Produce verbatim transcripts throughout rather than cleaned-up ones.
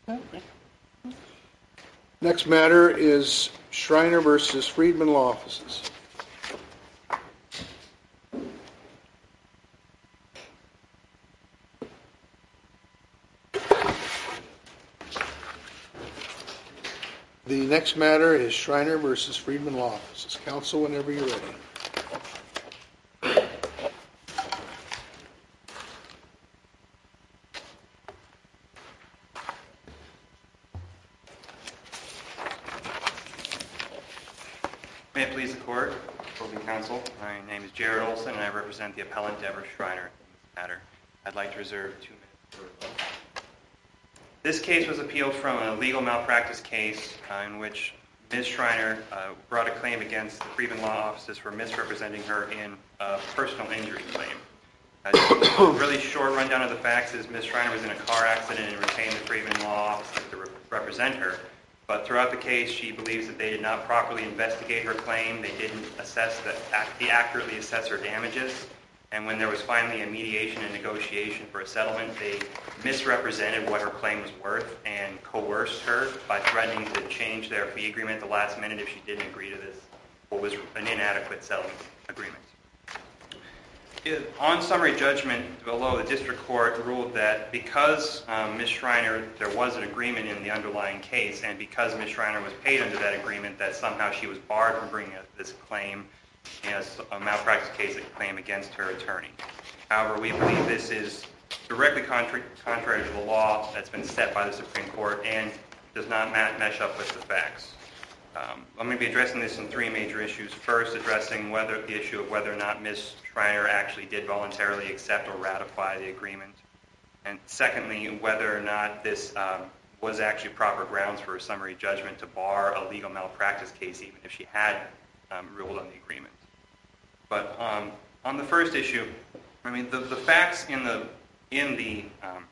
Next matter is Schreiner versus Friedman Law Offices. The next matter is Schreiner versus Friedman Law Offices. Counsel, whenever you're ready. May it please the Court, opposing counsel, my name is Jared Olson and I represent the appellant Deborah Schreiner in this matter. I'd like to reserve two minutes for rebuttal. This case was appealed from a legal malpractice case uh, in which Miz Schreiner uh, brought a claim against the Friedman Law Offices for misrepresenting her in a personal injury claim. Uh, just a really short rundown of the facts is Miz Schreiner was in a car accident and retained the Friedman Law Offices to re- represent her. But throughout the case, she believes that they did not properly investigate her claim. They didn't assess the, accurately assess her damages. And when there was finally a mediation and negotiation for a settlement, they misrepresented what her claim was worth and coerced her by threatening to change their fee agreement at the last minute if she didn't agree to this, what was an inadequate settlement agreement. It, on summary judgment below, the district court ruled that because um, Miz Schreiner, there was an agreement in the underlying case, and because Miz Schreiner was paid under that agreement, that somehow she was barred from bringing this claim as a malpractice case, a claim against her attorney. However, we believe this is directly contra- contrary to the law that's been set by the Supreme Court and does not ma- mesh up with the facts. Um, I'm going to be addressing this in three major issues. First, addressing whether the issue of whether or not Miz Schreiner actually did voluntarily accept or ratify the agreement. And secondly, whether or not this um, was actually proper grounds for a summary judgment to bar a legal malpractice case, even if she had um, ruled on the agreement. But um, on the first issue, I mean, the, the facts in the in the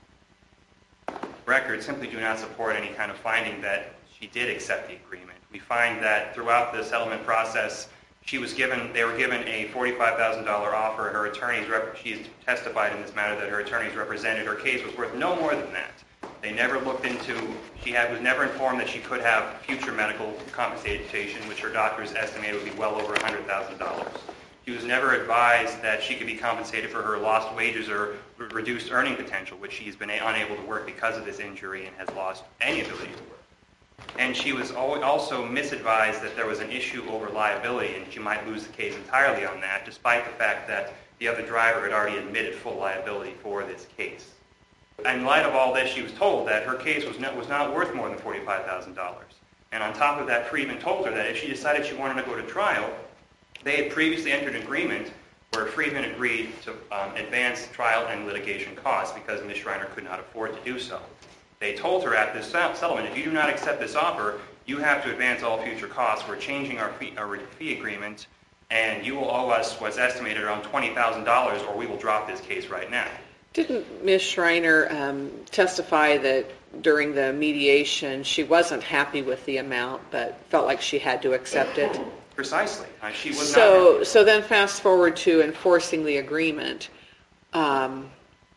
um, record simply do not support any kind of finding that she did accept the agreement. We find that throughout the settlement process, she was given, they were given a forty-five thousand dollars offer. Her attorneys, rep, she's testified in this matter that her attorneys represented her case was worth no more than that. They never looked into, she had, was never informed that she could have future medical compensation, which her doctors estimated would be well over one hundred thousand dollars. She was never advised that she could be compensated for her lost wages or re- reduced earning potential, which she's been a- unable to work because of this injury and has lost any ability to work. And she was also misadvised that there was an issue over liability and she might lose the case entirely on that, despite the fact that the other driver had already admitted full liability for this case. In light of all this, she was told that her case was not, was not worth more than forty-five thousand dollars. And on top of that, Friedman told her that if she decided she wanted to go to trial, they had previously entered an agreement where Friedman agreed to um, advance trial and litigation costs because Miz Schreiner could not afford to do so. They told her at this settlement, if you do not accept this offer, you have to advance all future costs. We're changing our fee, our fee agreement, and you will owe us what's estimated around twenty thousand dollars, or we will drop this case right now. Didn't Miz Schreiner um, testify that during the mediation she wasn't happy with the amount, but felt like she had to accept it? Precisely. Uh, she was so, not. So then fast forward to enforcing the agreement. Um,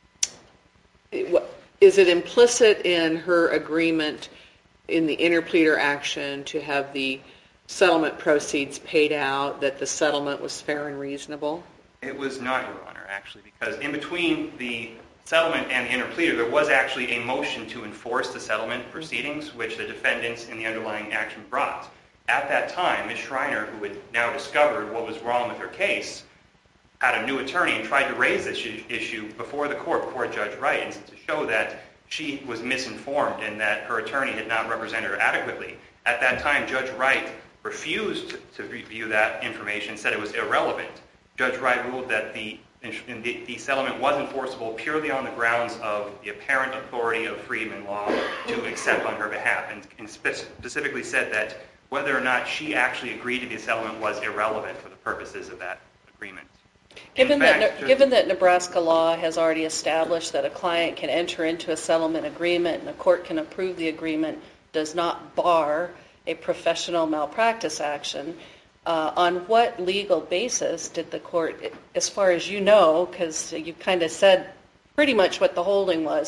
it, what, Is it implicit in her agreement in the interpleader action to have the settlement proceeds paid out that the settlement was fair and reasonable? It was not, Your Honor, actually, because in between the settlement and the interpleader, there was actually a motion to enforce the settlement proceedings, which the defendants in the underlying action brought. At that time, Miz Schreiner, who had now discovered what was wrong with her case, had a new attorney and tried to raise this issue before the court, before Judge Wright, and to show that she was misinformed and that her attorney had not represented her adequately. At that time, Judge Wright refused to review that information, said it was irrelevant. Judge Wright ruled that the, the, the settlement was enforceable purely on the grounds of the apparent authority of Friedman Law to accept on her behalf, and, and spe- specifically said that whether or not she actually agreed to the settlement was irrelevant for the purposes of that agreement. Given fact, that, given that Nebraska law has already established that a client can enter into a settlement agreement and a court can approve the agreement, does not bar a professional malpractice action, uh, on what legal basis did the court, as far as you know, because you kind of said pretty much what the holding was,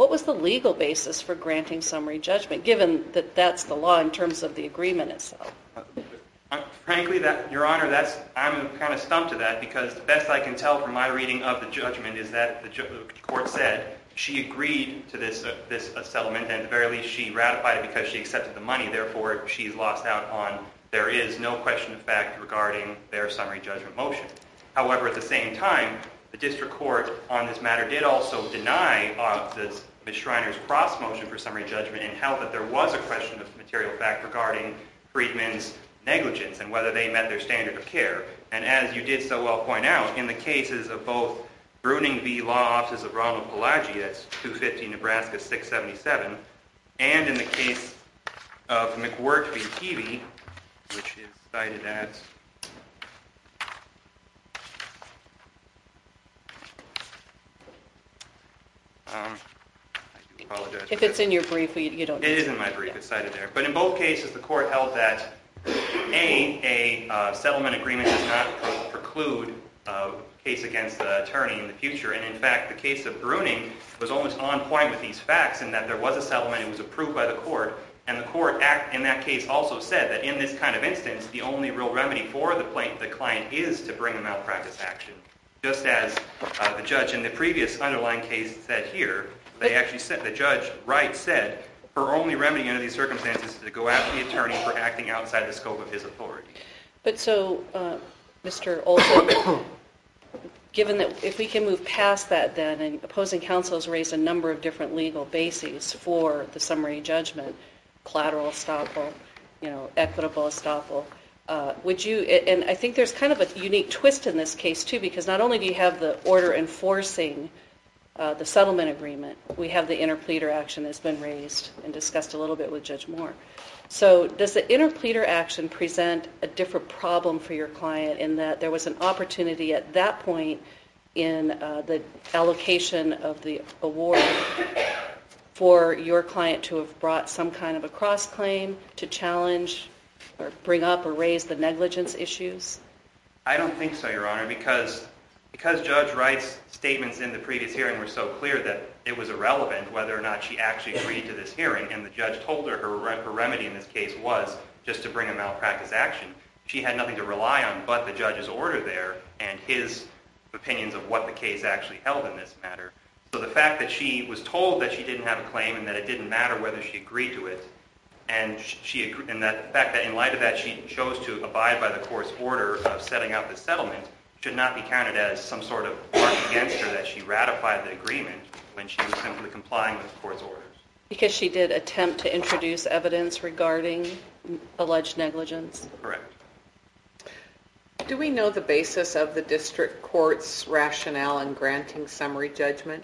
what was the legal basis for granting summary judgment, given that that's the law in terms of the agreement itself? Uh, frankly, that, Your Honor, that's I'm kind of stumped to that, because the best I can tell from my reading of the judgment is that the, ju- the court said she agreed to this uh, this uh, settlement, and at the very least she ratified it because she accepted the money. Therefore, she's lost out on. There is no question of fact regarding their summary judgment motion. However, at the same time, the district court on this matter did also deny uh, this, Miz Schreiner's cross motion for summary judgment, and held that there was a question of material fact regarding Friedman's negligence and whether they met their standard of care. And as you did so well point out, in the cases of both Bruning v. Law Offices of Ronald Pelagi, that's two fifty Nebraska six seventy-seven, and in the case of McWhirter v. Peavy, which is cited as um, I do apologize. If it's in your brief, you, you don't need It is to. in my brief. It's cited there. But in both cases, the court held that A, a uh, settlement agreement does not pre- preclude a case against the attorney in the future. And in fact, the case of Bruning was almost on point with these facts, in that there was a settlement, it was approved by the court, and the court act, in that case also said that in this kind of instance, the only real remedy for the, plaint, the client is to bring a malpractice action. Just as uh, the judge in the previous underlying case said here, they actually said, the judge, Wright, said, her only remedy under these circumstances is to go after the attorney for acting outside the scope of his authority. But so, uh, Mister Olson, given that if we can move past that then, and opposing counsel has raised a number of different legal bases for the summary judgment, collateral estoppel, you know, equitable estoppel, uh, would you, and I think there's kind of a unique twist in this case too, because not only do you have the order enforcing uh, the settlement agreement, we have the interpleader action that's been raised and discussed a little bit with Judge Moore. So does the interpleader action present a different problem for your client in that there was an opportunity at that point in uh, the allocation of the award for your client to have brought some kind of a cross-claim to challenge or bring up or raise the negligence issues? I don't think so, Your Honor, because because Judge Wright's statements in the previous hearing were so clear that it was irrelevant whether or not she actually agreed to this hearing, and the judge told her her, re- her remedy in this case was just to bring a malpractice action. She had nothing to rely on but the judge's order there and his opinions of what the case actually held in this matter. So the fact that she was told that she didn't have a claim and that it didn't matter whether she agreed to it, and she and that the fact that in light of that she chose to abide by the court's order of setting out the settlement should not be counted as some sort of mark against her that she ratified the agreement when she was simply complying with the court's orders. Because she did attempt to introduce evidence regarding alleged negligence? Correct. Do we know the basis of the district court's rationale in granting summary judgment?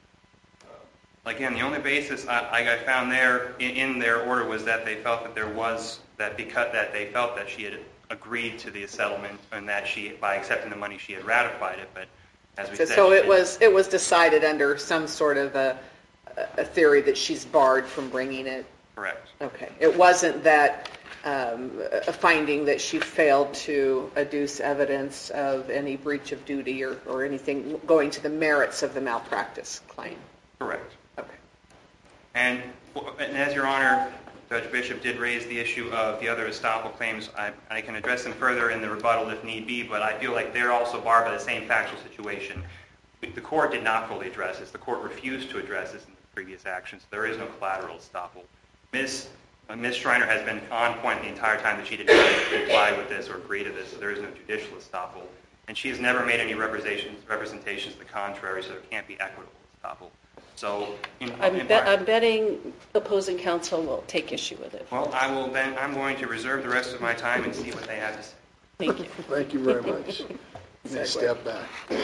Again, the only basis I, I found there in, in their order was that they felt that there was that because that they felt that she had agreed to the settlement and that she, by accepting the money, she had ratified it. But as we So, said, so she it didn't. was it was decided under some sort of a a theory that she's barred from bringing it. Correct. Okay. It wasn't that um, a finding that she failed to adduce evidence of any breach of duty or, or anything going to the merits of the malpractice claim. Correct. Okay. And, and as Your Honor, Judge Bishop did raise the issue of the other estoppel claims. I, I can address them further in the rebuttal if need be, but I feel like they're also barred by the same factual situation. The court did not fully address this. The court refused to address this in the previous actions. There is no collateral estoppel. Miz Uh, Miz Schreiner has been on point the entire time that she did not comply with this or agree to this, so there is no judicial estoppel. And she has never made any representations, representations to the contrary, so there can't be equitable estoppel. So, in, I'm, in be- part, I'm betting opposing counsel will take issue with it. well, I will then, I'm going to reserve the rest of my time and see what they have to say. Thank you. Thank you very much. You may step back.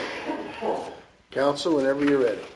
Counsel, whenever you're ready.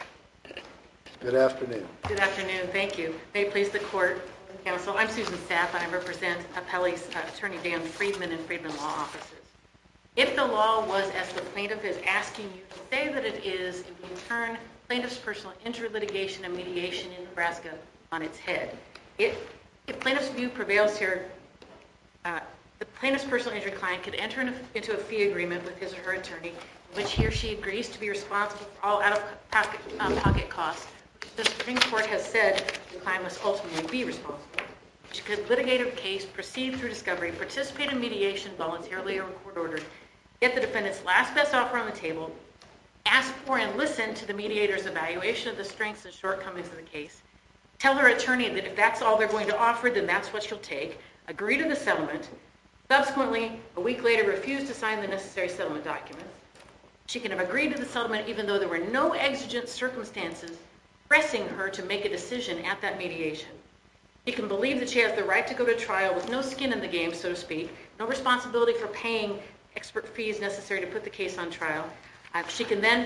Good afternoon. Good afternoon. Thank you. May it please the court, counsel. I'm Susan Sapp, and I represent appellees, uh, Attorney Dan Friedman and Friedman Law Offices. If the law was as the plaintiff is asking you to say that it is, it would turn plaintiff's personal injury litigation and mediation in Nebraska on its head. It, if plaintiff's view prevails here, uh, the plaintiff's personal injury client could enter into a fee agreement with his or her attorney, in which he or she agrees to be responsible for all out-of-pocket um, pocket costs, which is the Supreme Court has said the client must ultimately be responsible. She could litigate a case, proceed through discovery, participate in mediation voluntarily or court ordered, get the defendant's last best offer on the table, ask for and listen to the mediator's evaluation of the strengths and shortcomings of the case, tell her attorney that if that's all they're going to offer, then that's what she'll take, agree to the settlement, subsequently, a week later, refuse to sign the necessary settlement documents. She can have agreed to the settlement even though there were no exigent circumstances pressing her to make a decision at that mediation. She can believe that she has the right to go to trial with no skin in the game, so to speak, no responsibility for paying expert fees necessary to put the case on trial. Uh, she can then...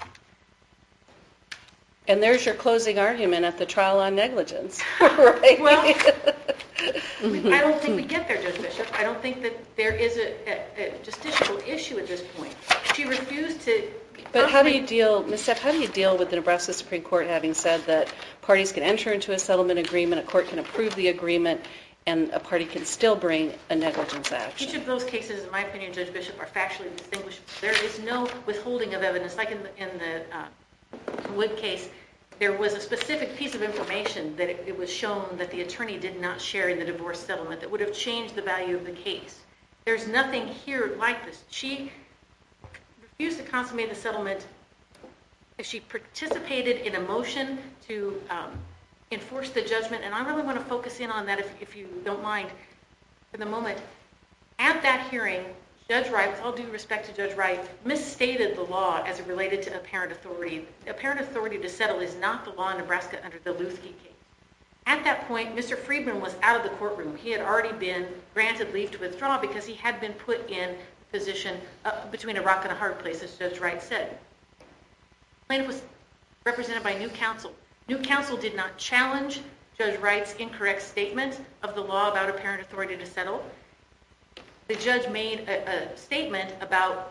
And there's your closing argument at the trial on negligence, right? Well, I don't think we get there, Judge Bishop. I don't think that there is a, a, a justiciable issue at this point. She refused to... But how do you deal, Miz Stepp, how do you deal with the Nebraska Supreme Court having said that parties can enter into a settlement agreement, a court can approve the agreement, and a party can still bring a negligence action? Each of those cases, in my opinion, Judge Bishop, are factually distinguishable. There is no withholding of evidence. Like in the, in the uh, Wood case, there was a specific piece of information that it, it was shown that the attorney did not share in the divorce settlement that would have changed the value of the case. There's nothing here like this. She refused to consummate the settlement. She participated in a motion to um, enforce the judgment, and I really want to focus in on that, if, if you don't mind, for the moment. At that hearing, Judge Wright, with all due respect to Judge Wright, misstated the law as it related to apparent authority. Apparent authority to settle is not the law in Nebraska under the Luthke case. At that point, Mister Friedman was out of the courtroom. He had already been granted leave to withdraw because he had been put in a position uh, between a rock and a hard place, as Judge Wright said. Plaintiff was represented by new counsel. New counsel did not challenge Judge Wright's incorrect statement of the law about apparent authority to settle. The judge made a, a statement about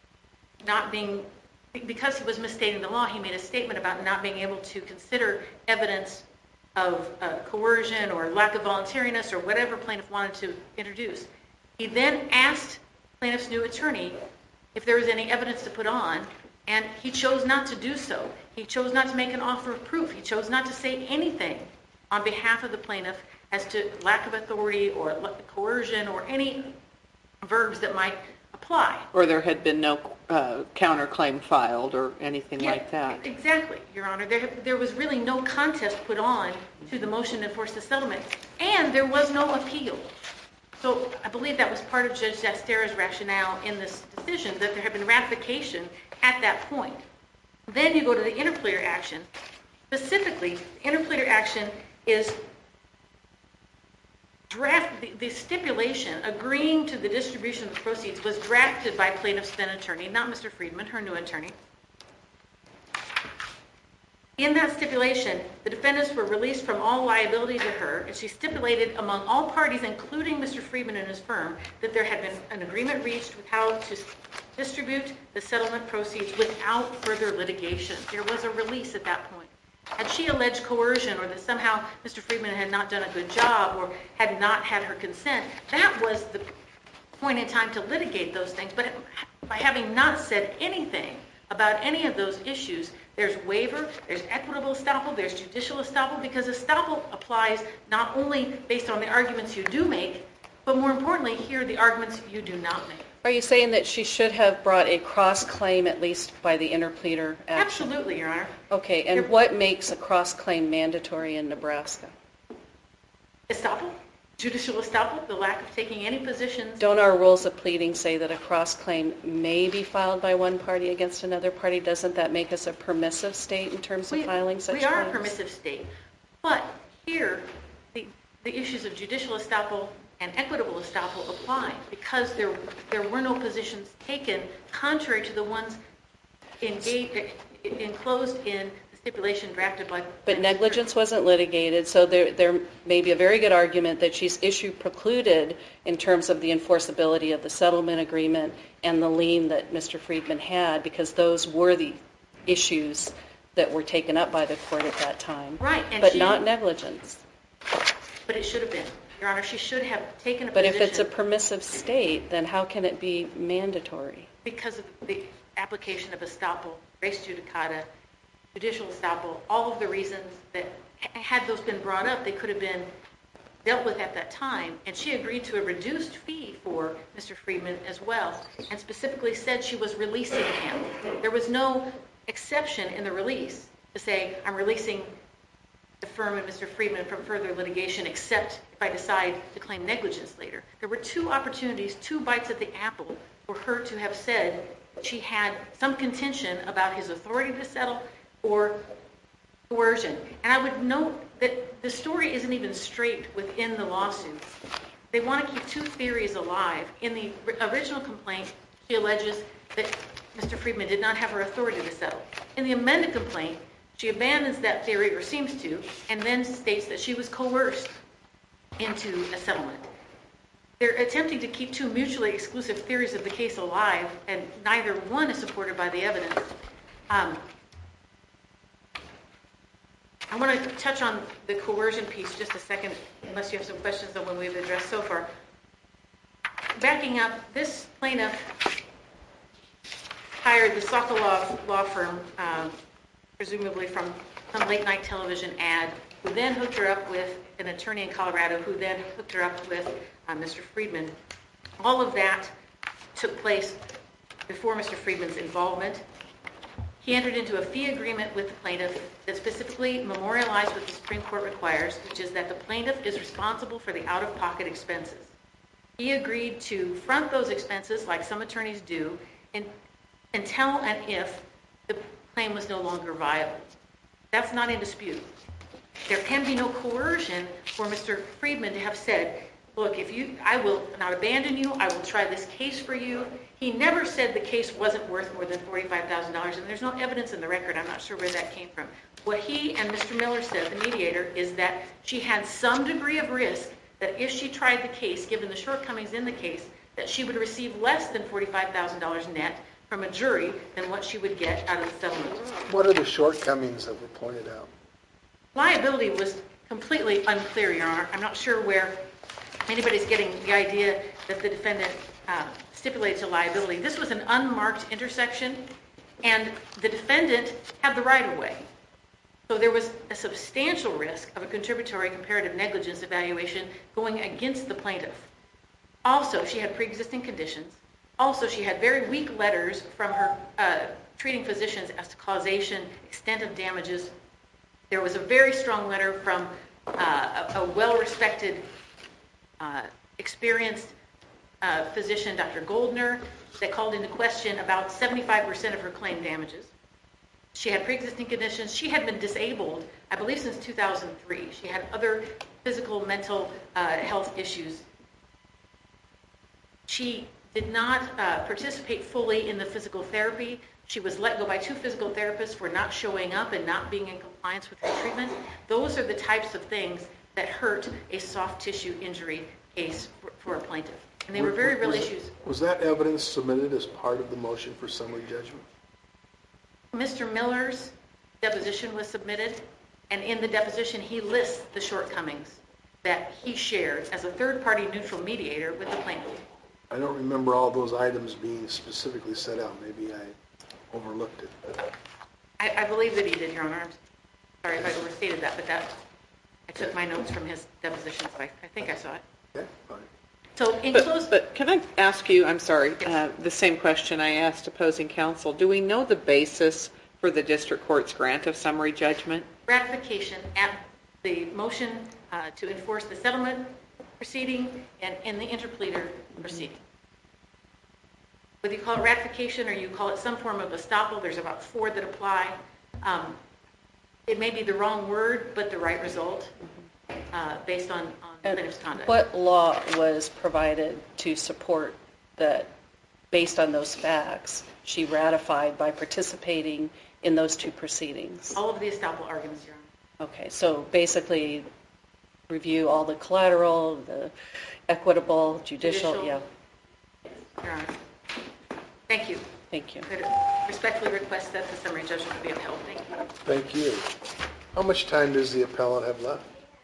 not being, because he was misstating the law, he made a statement about not being able to consider evidence of uh, coercion or lack of voluntariness or whatever plaintiff wanted to introduce. He then asked plaintiff's new attorney if there was any evidence to put on, and he chose not to do so. He chose not to make an offer of proof. He chose not to say anything on behalf of the plaintiff as to lack of authority or coercion or any verbs that might apply. Or there had been no uh, counterclaim filed or anything Yeah, like that. Exactly, Your Honor. There, there was really no contest put on to the motion to enforce the settlement, and there was no appeal. So I believe that was part of Judge Zastera's rationale in this decision, that there had been ratification at that point. Then you go to the interpleader action. Specifically, the interpleader action is draft, the, the stipulation agreeing to the distribution of the proceeds was drafted by plaintiff's then attorney, not Mister Friedman, her new attorney. In that stipulation, the defendants were released from all liability to her, and she stipulated among all parties, including Mister Friedman and his firm, that there had been an agreement reached with how to distribute the settlement proceeds without further litigation. There was a release at that point. Had she alleged coercion or that somehow Mister Friedman had not done a good job or had not had her consent, that was the point in time to litigate those things. But by having not said anything about any of those issues, there's waiver, there's equitable estoppel, there's judicial estoppel, because estoppel applies not only based on the arguments you do make, but more importantly, here are the arguments you do not make. Are you saying that she should have brought a cross-claim at least by the interpleader action? Absolutely, Your Honor. Okay, and You're- what makes a cross-claim mandatory in Nebraska? Estoppel, judicial estoppel, the lack of taking any positions. Don't our rules of pleading say that a cross-claim may be filed by one party against another party? Doesn't that make us a permissive state in terms of We- filing such We claims? are a permissive state, but here, the, the issues of judicial estoppel and equitable estoppel apply because there there were no positions taken contrary to the ones engaged, enclosed in the stipulation drafted by... But negligence wasn't litigated, so there there may be a very good argument that she's issue precluded in terms of the enforceability of the settlement agreement and the lien that Mister Friedman had, because those were the issues that were taken up by the court at that time. Right, and but she- not negligence. But it should have been. Your Honor, she should have taken a But position... if it's a permissive state, then how can it be mandatory? Because of the application of estoppel, res judicata, judicial estoppel, all of the reasons that, had those been brought up, they could have been dealt with at that time. And she agreed to a reduced fee for Mister Friedman as well, and specifically said she was releasing him. There was no exception in the release to say, I'm releasing the firm and Mister Friedman from further litigation, except if I decide to claim negligence later. There were two opportunities, two bites at the apple, for her to have said she had some contention about his authority to settle or coercion. And I would note that the story isn't even straight within the lawsuit. They want to keep two theories alive. In the original complaint, she alleges that Mister Friedman did not have her authority to settle. In the amended complaint, she abandons that theory, or seems to, and then states that she was coerced into a settlement. They're attempting to keep two mutually exclusive theories of the case alive, and neither one is supported by the evidence. Um, I want to touch on the coercion piece just a second, unless you have some questions on what we've addressed so far. Backing up, this plaintiff hired the Sokolov law firm, um, presumably from some late-night television ad, who then hooked her up with an attorney in Colorado, who then hooked her up with uh, Mister Friedman. All of that took place before Mister Friedman's involvement. He entered into a fee agreement with the plaintiff that specifically memorialized what the Supreme Court requires, which is that the plaintiff is responsible for the out-of-pocket expenses. He agreed to front those expenses, like some attorneys do, and, until and if the claim was no longer viable. That's not in dispute. There can be no coercion for Mister Friedman to have said, look, if you, I will not abandon you, I will try this case for you. He never said the case wasn't worth more than forty-five thousand dollars, and there's no evidence in the record. I'm not sure where that came from. What he and Mister Miller said, the mediator, is that she had some degree of risk that if she tried the case, given the shortcomings in the case, that she would receive less than forty-five thousand dollars net from a jury than what she would get out of the settlement. What are the shortcomings that were pointed out? Liability was completely unclear, Your Honor. I'm not sure where anybody's getting the idea that the defendant uh, stipulated to liability. This was an unmarked intersection, and the defendant had the right-of-way. So there was a substantial risk of a contributory comparative negligence evaluation going against the plaintiff. Also, she had pre-existing conditions. Also, she had very weak letters from her uh, treating physicians as to causation, extent of damages. There was a very strong letter from uh, a, a well-respected, uh, experienced uh, physician, Doctor Goldner, that called into question about seventy-five percent of her claim damages. She had pre-existing conditions. She had been disabled, I believe, since two thousand three. She had other physical, mental uh, health issues. She did not uh, participate fully in the physical therapy. She was let go by two physical therapists for not showing up and not being in compliance with her treatment. Those are the types of things that hurt a soft tissue injury case for, for a plaintiff. And they were very real was, issues. Was that evidence submitted as part of the motion for summary judgment? Mister Miller's deposition was submitted, and in the deposition he lists the shortcomings that he shared as a third-party neutral mediator with the plaintiff. I don't remember all those items being specifically set out. Maybe I overlooked it. But I, I believe that he did, Your Honor. I'm sorry if I overstated that, but that I took my notes from his deposition, so I, I think I saw it. okay, fine. So in But, close, but can I ask you, I'm sorry, uh, the same question I asked opposing counsel. Do we know the basis for the district court's grant of summary judgment? ratification at the motion uh, to enforce the settlement proceeding and in the interpleader proceeding. Whether you call it ratification or you call it some form of estoppel, there's about four that apply. Um, it may be the wrong word, but the right result uh, based on, on plaintiff's conduct. What law was provided to support that, based on those facts, she ratified by participating in those two proceedings? All of the estoppel arguments, Your Honor. Okay, so basically review all the collateral, the equitable, judicial, Judicial. yeah. Your Honor. Thank you. Thank you. I respectfully request that the summary judgment be upheld. Thank you. Thank you. How much time does the appellant have left?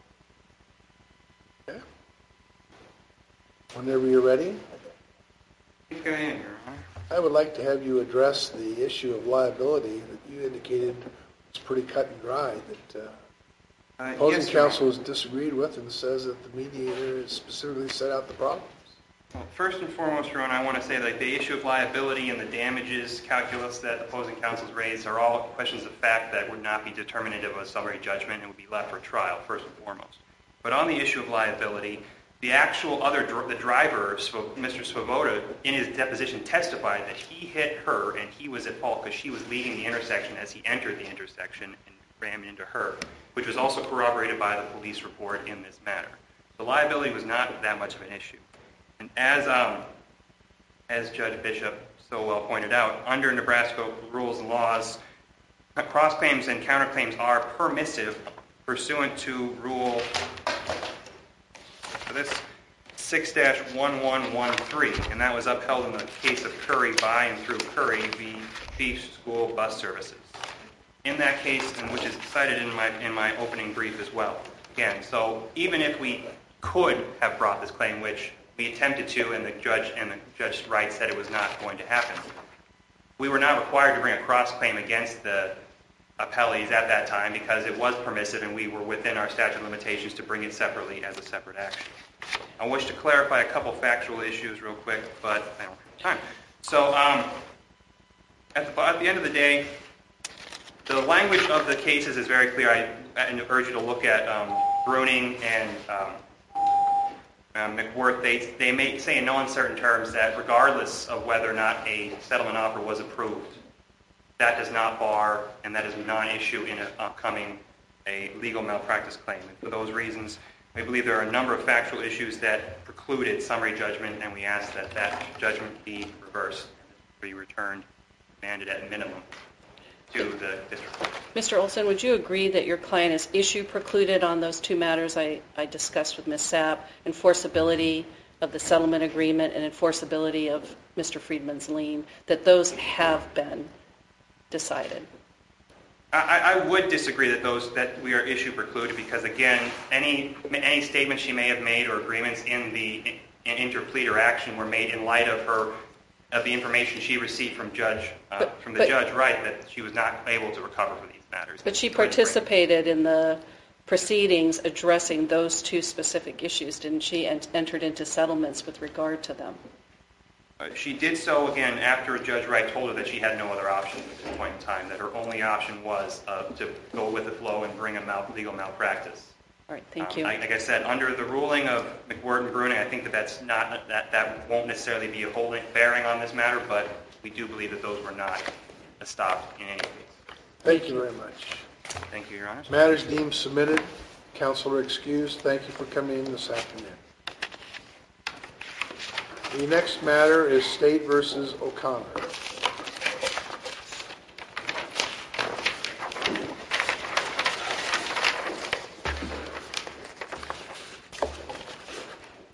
Okay. Whenever you're ready, Go ahead, Your Honor. I would like to have you address the issue of liability that you indicated it's pretty cut and dry that uh, Uh, opposing yes, Your Honor. counsel has disagreed with and says that the mediator has specifically set out the problems. Well, first and foremost, Your Honor, I want to say that the issue of liability and the damages calculus that opposing counsels raised are all questions of fact that would not be determinative of a summary judgment and would be left for trial, first and foremost. But on the issue of liability, the actual other, dr- the driver, Mister Svoboda, in his deposition testified that he hit her and he was at fault because she was leaving the intersection as he entered the intersection and rammed into her, which was also corroborated by the police report in this matter. The liability was not that much of an issue. And as um, as Judge Bishop so well pointed out, under Nebraska rules and laws, cross-claims and counterclaims are permissive pursuant to Rule for this six dash one one one three, and that was upheld in the case of Curry by and through Curry v. Thief School Bus Services. In that case, and which is cited in my in my opening brief as well. Again, so even if we could have brought this claim, which we attempted to, and the judge and the Judge Wright said it was not going to happen, we were not required to bring a cross-claim against the appellees at that time because it was permissive and we were within our statute of limitations to bring it separately as a separate action. I wish to clarify a couple factual issues real quick, but I don't have time. So um, at, the, at the end of the day, the language of the cases is very clear. I, I urge you to look at um, Bruning and um, uh, McWhirth. They, they may say in no uncertain terms that regardless of whether or not a settlement offer was approved, that does not bar and that is a non-issue in an upcoming a legal malpractice claim. And for those reasons, we believe there are a number of factual issues that precluded summary judgment, and we ask that that judgment be reversed, be returned, demanded at minimum to the district court. Mister Olson, would you agree that your client is issue precluded on those two matters I, I discussed with Miz Sapp, enforceability of the settlement agreement and enforceability of Mister Friedman's lien, that those have been decided? I, I would disagree that those that we are issue precluded because, again, any any statements she may have made or agreements in the in interpleader action were made in light of her of the information she received from Judge uh, but, from the but, Judge Wright that she was not able to recover for these matters. But she participated in the proceedings addressing those two specific issues, didn't she, and entered into settlements with regard to them? Uh, she did so, again, after Judge Wright told her that she had no other option at this point in time, that her only option was uh, to go with the flow and bring a mal- legal malpractice. All right, thank um, you. I, like I said, under the ruling of McWhirth and Bruning, I think that that's not that that won't necessarily be a holding bearing on this matter, but we do believe that those were not stopped in any case. Thank you very much. Thank you, Your Honors. Matters deemed submitted. Counsel are excused. Thank you for coming in this afternoon. The next matter is State versus O'Connor.